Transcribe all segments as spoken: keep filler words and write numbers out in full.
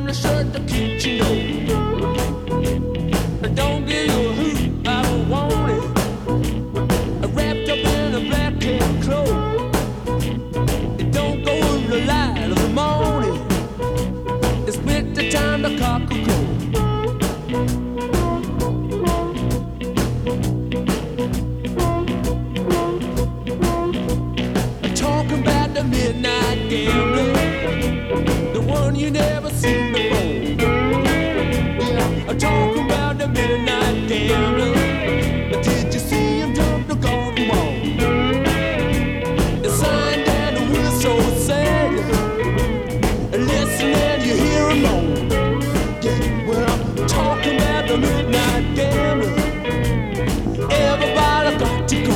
to shut the kitchen door. Don't give you a hoot, I don't want it. Wrapped up in a black cat cloak. It don't go in the light of the morning. It's with the time the cock will crow. Talking about the midnight gambler, the one you never seen before. Yeah, talking about the midnight gambler. Did you see him jump the garden wall? The sign down the whistle sang. Listen and you hear him moan. Yeah, well, I'm talking about the midnight gambler. Everybody got to go.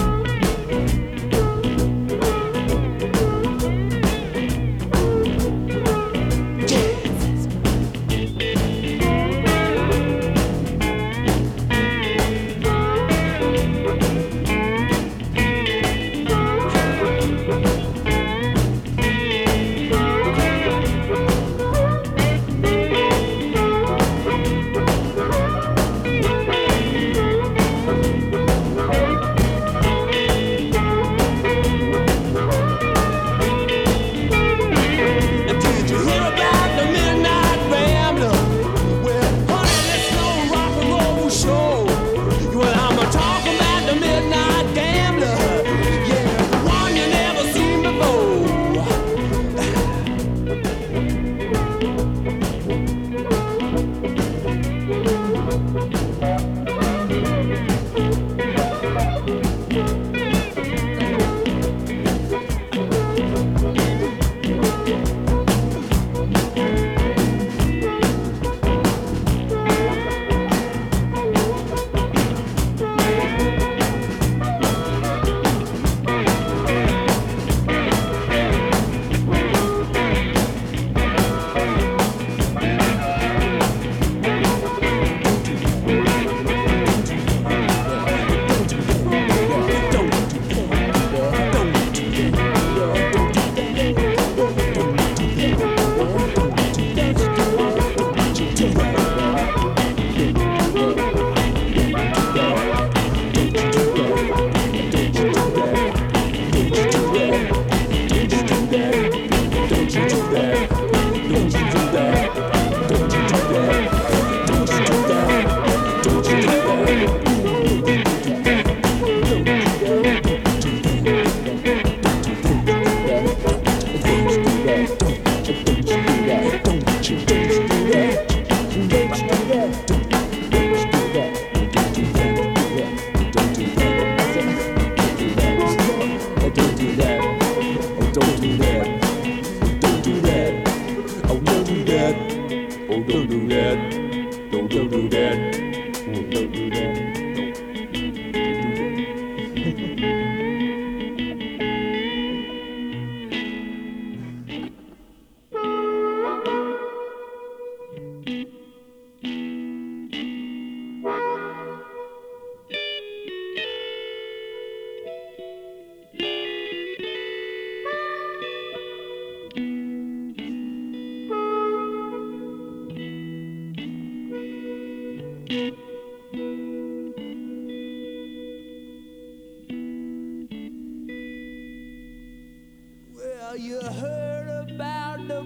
Well, you heard about the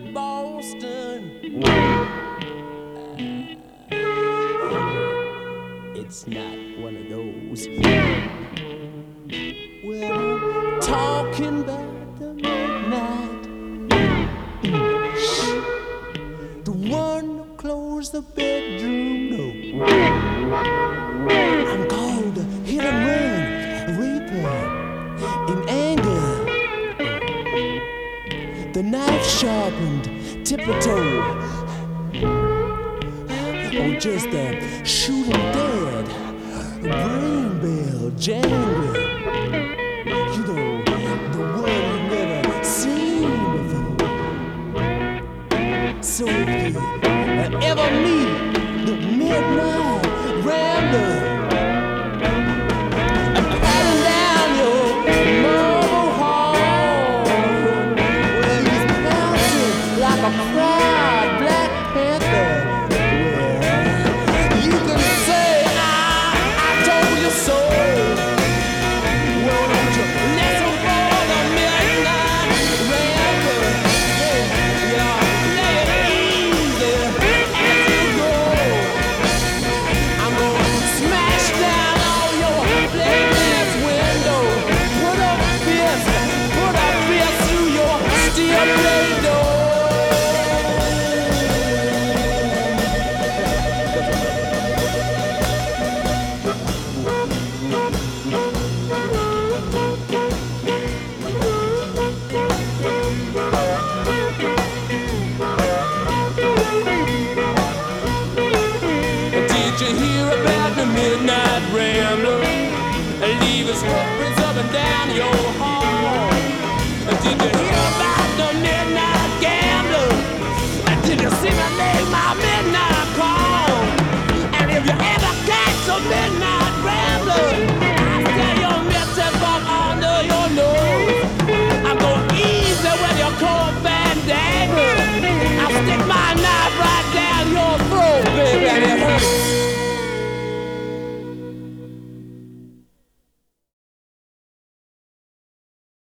Boston. Uh, it's not one of those. Well, I'm talking about the midnight. The one that closed the bedroom door. I'm called the hit and run reaper in anger. The knife sharpened tip-o-toe. Or just a shooting dead brain bell jangling. You know, the one you've never seen before. So if you ever meet the midnight rambler, patting down your marble hall, well, he's bouncing like a proud black You can say I, I told you so. Well, don't you listen for the midnight ramble. Yeah, yeah, lay it easy as you go. I'm gonna smash down all your flameless windows. Put a fist, put a fist through your steel blade door. Did you hear about the midnight rambler? Leave his footprints up and down your